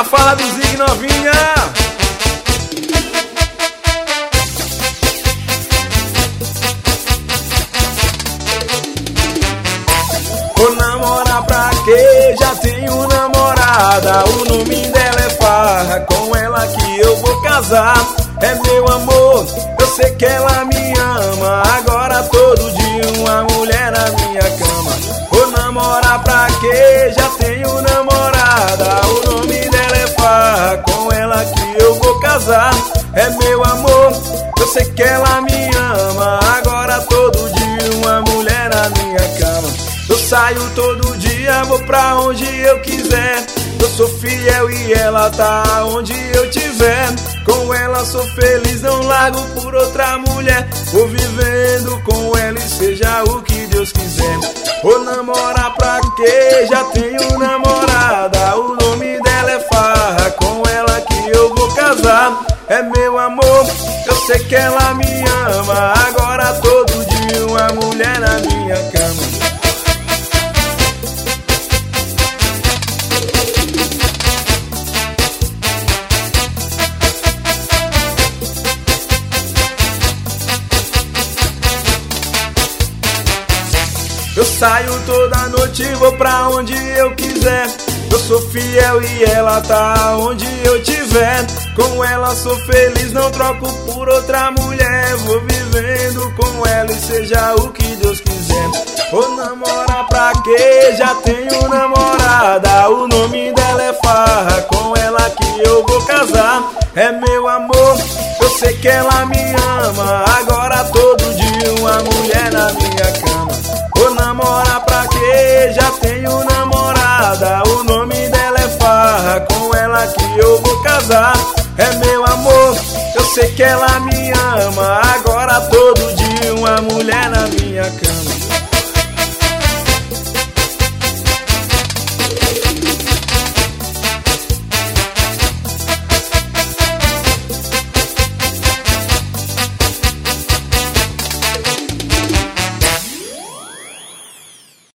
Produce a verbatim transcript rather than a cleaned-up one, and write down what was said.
na fala do Zig, novinha. Vou namorar pra quê? Já tenho namorada. O nome dela é Farra, com ela que eu vou casar. É meu amor, eu sei que ela me ama. Agora todo dia uma mulher na minha cama. Vou namorar pra quê? Já tenho namorada. O nome dela é Farra, com ela que eu vou casar. É meu amor, eu sei que ela me ama. Agora todo dia uma mulher na minha cama. Eu saio todo dia, vou pra onde eu quiser. Eu sou fiel e ela tá onde eu tiver. Com ela sou feliz, não largo por outra mulher. Vou vivendo com ela e seja o que Deus quiser. Vou namorar pra quê? Já tenho namorada. O nome dela é Farra, com ela que eu vou casar. É meu amor, eu sei que ela me ama. Agora todo dia uma mulher na minha cama. Eu saio toda noite, vou pra onde eu quiser. Eu sou fiel e ela tá onde eu tiver. Com ela sou feliz, não troco por outra mulher. Vou vivendo com ela e seja o que Deus quiser. Vou namorar pra quê? Já tenho namorada. O nome dela é Farra, com ela que eu vou casar. É meu amor, eu sei que ela me ama. Agora todo dia uma mulher na minha cama. Vou namorar pra quê? Já tenho namorada. O nome dela é Farra, com ela que eu vou casar. É meu amor, eu sei que ela me ama. Agora todo dia uma mulher na minha cama.